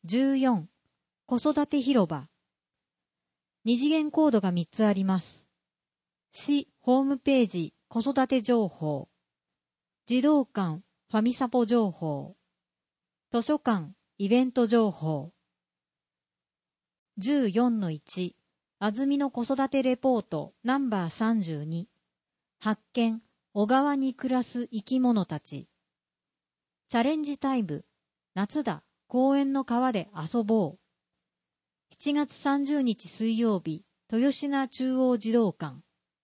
14、子育て広場。二次元コードが3つあります。市ホームページ子育て情報。児童館ファミサポ情報。図書館イベント情報。14-1、安住の子育てレポートナンバー32。発見、小川に暮らす生き物たち。チャレンジタイム、夏だ、公園の川で遊ぼう。7月30日水曜日、豊品中央児童館。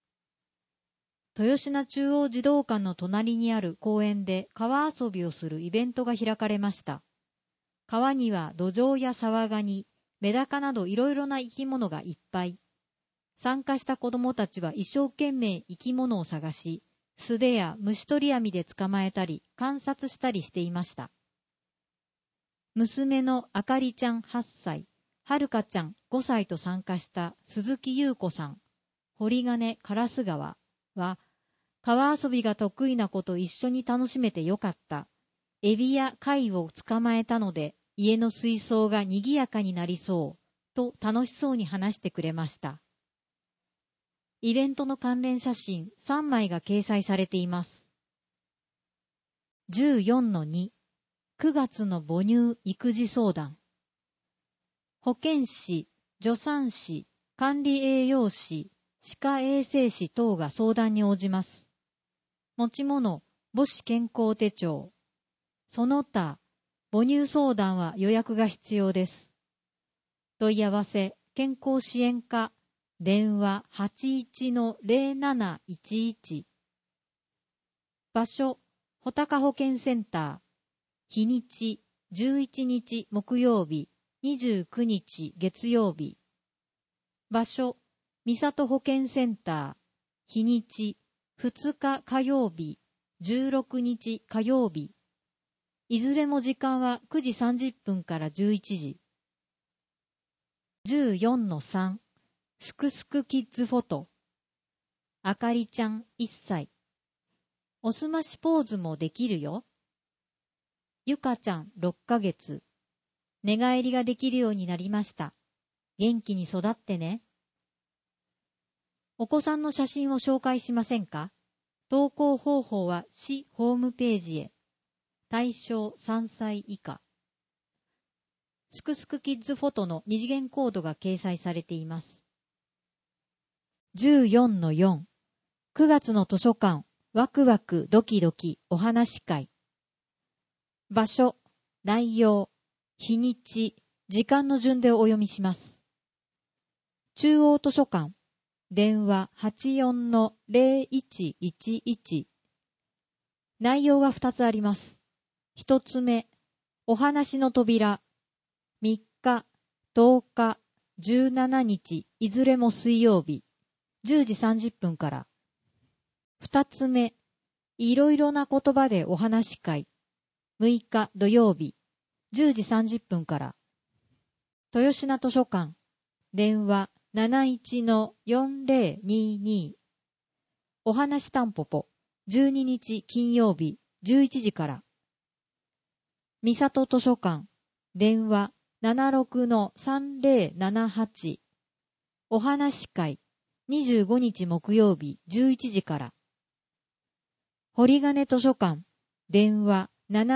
豊品中央児童館の隣にある公園で川遊びをするイベントが開かれました。川にはドジョウやサワガニ、メダカなどいろいろな生き物がいっぱい。参加した子どもたちは一生懸命生き物を探し、素手や虫取り網で捕まえたり観察したりしていました。娘のあかりちゃん8歳、はるかちゃん5歳と参加した鈴木優子さん、堀金烏川は、川遊びが得意な子と一緒に楽しめてよかった。エビや貝を捕まえたので、家の水槽が賑やかになりそう、と楽しそうに話してくれました。イベントの関連写真3枚が掲載されています。14-2、9月の母乳育児相談。保健師、助産師、管理栄養士、歯科衛生士等が相談に応じます。持ち物、母子健康手帳。その他、母乳相談は予約が必要です。問い合わせ、健康支援課、電話 81-0711。場所、穂高保健センター。日にち、11日木曜日、29日月曜日。場所、三郷保健センター。日にち、2日火曜日、16日火曜日。いずれも時間は9時30分から11時。14-3、すくすくキッズフォト。あかりちゃん1歳。おすましポーズもできるよ。ゆかちゃん6ヶ月。寝返りができるようになりました。元気に育ってね。お子さんの写真を紹介しませんか？投稿方法は市ホームページへ。対象3歳以下。すくすくキッズフォトの二次元コードが掲載されています。14-4、9月の図書館、ワクワクドキドキお話会。場所、内容、日にち、時間の順でお読みします。中央図書館、電話 84-0111。内容が2つあります。1つ目、お話の扉。3日、10日、17日、いずれも水曜日、10時30分から。2つ目、いろいろな言葉でお話会。6日土曜日、10時30分から。豊品図書館、電話 71-4022。お話たんぽぽ、12日金曜日、11時から。三郷図書館、電話 76-3078。お話会、25日木曜日、11時から。堀金図書館、電話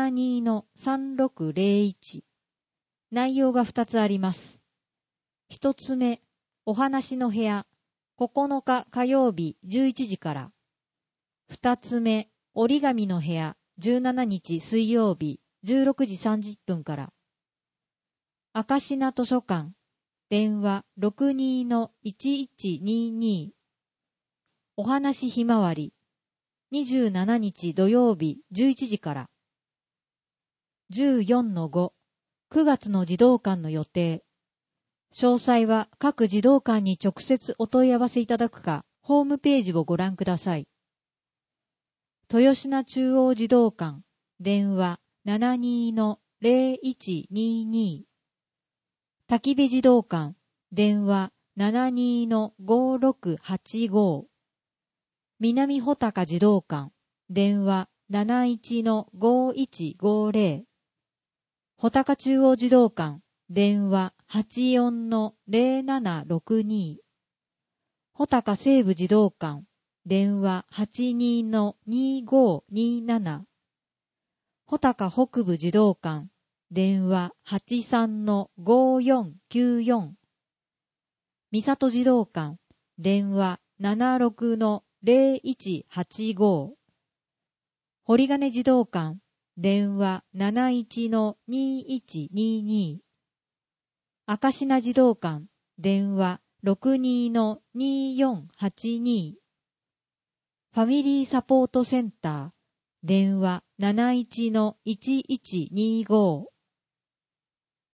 72-3601。内容が2つあります。1つ目、お話の部屋、9日火曜日11時から。2つ目、折り紙の部屋、17日水曜日16時30分から。明品図書館、電話 62-1122。お話ひまわり、27日土曜日11時から。14-5、9月の児童館の予定。詳細は各児童館に直接お問い合わせいただくか、ホームページをご覧ください。豊品中央児童館、電話 72-0122。焚部児童館、電話 72-5685。南穂高児童館、電話 71-5150。穂高中央児童館、 電話 84-0762。穂高西部児童館、電話 82-2527。穂高北部児童館、電話 83-5494。三郷児童館、電話 76-0185。堀金児童館、電話 71-2122。赤品児童館、電話 62-2482。ファミリーサポートセンター、電話 71-1125。